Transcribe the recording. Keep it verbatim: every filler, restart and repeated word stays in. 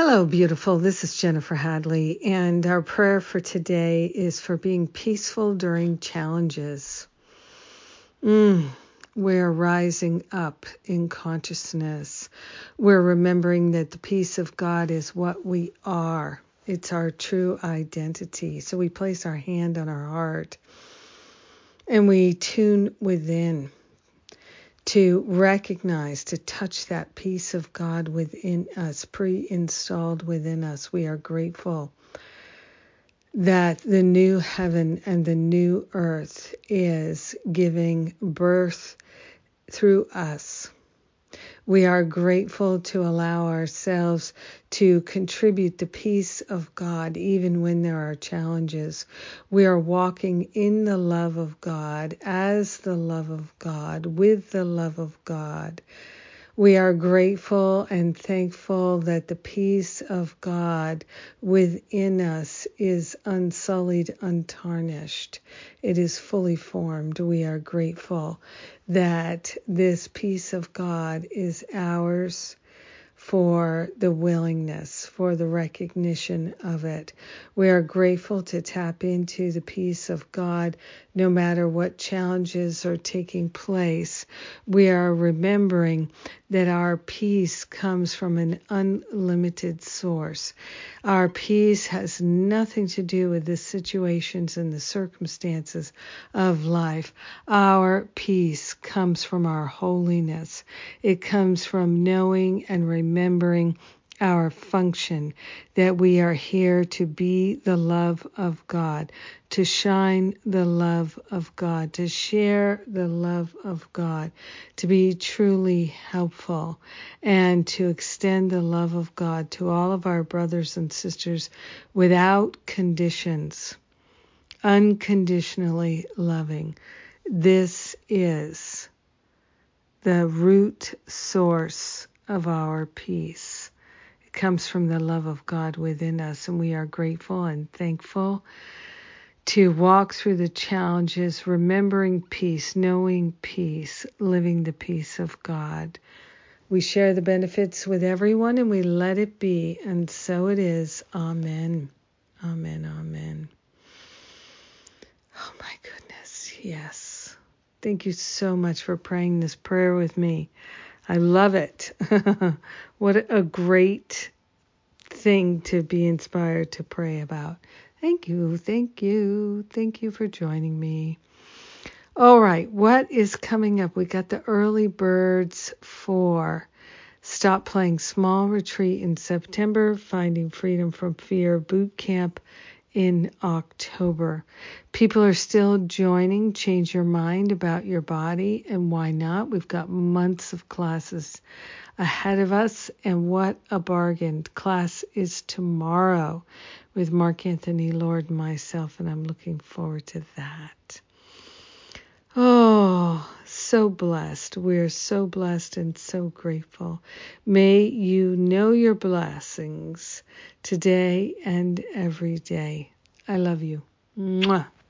Hello, beautiful. This is Jennifer Hadley, and our prayer for today is for being peaceful during challenges. Mm, we're rising up in consciousness. We're remembering that the peace of God is what we are. It's our true identity. So we place our hand on our heart and we tune within to recognize, to touch that peace of God within us, pre-installed within us. We are grateful that the new heaven and the new earth is giving birth through us. We are grateful to allow ourselves to contribute the peace of God even when there are challenges. We are walking in the love of God, as the love of God, with the love of God. We are grateful and thankful that the peace of God within us is unsullied, untarnished. It is fully formed. We are grateful that this peace of God is ours for the willingness, for the recognition of it. We are grateful to tap into the peace of God no matter what challenges are taking place. We are remembering that our peace comes from an unlimited source. Our peace has nothing to do with the situations and the circumstances of life. Our peace comes from our holiness. It comes from knowing and remembering our function, that we are here to be the love of God, to shine the love of God, to share the love of God, to be truly helpful, and to extend the love of God to all of our brothers and sisters without conditions, unconditionally loving. This is the root source of our peace. It comes from the love of God within us, and we are grateful and thankful to walk through the challenges, remembering peace, knowing peace, living the peace of God. We share the benefits with everyone, and we let it be, and so it is. Amen. Amen. Amen. Oh my goodness. Yes. Thank you so much for praying this prayer with me. I love it. What a great thing to be inspired to pray about. Thank you, thank you, thank you for joining me. All right, what is coming up? We got the early birds for Stop Playing Small Retreat in September, Finding Freedom from Fear Boot Camp in October. People are still joining Change Your Mind About Your Body, and why not? We've got months of classes ahead of us, and what a bargain. Class is tomorrow with Mark Anthony Lord and myself, and I'm looking forward to that. Oh, so blessed. We're so blessed and so grateful. May you know your blessings today and every day. I love you. Mwah.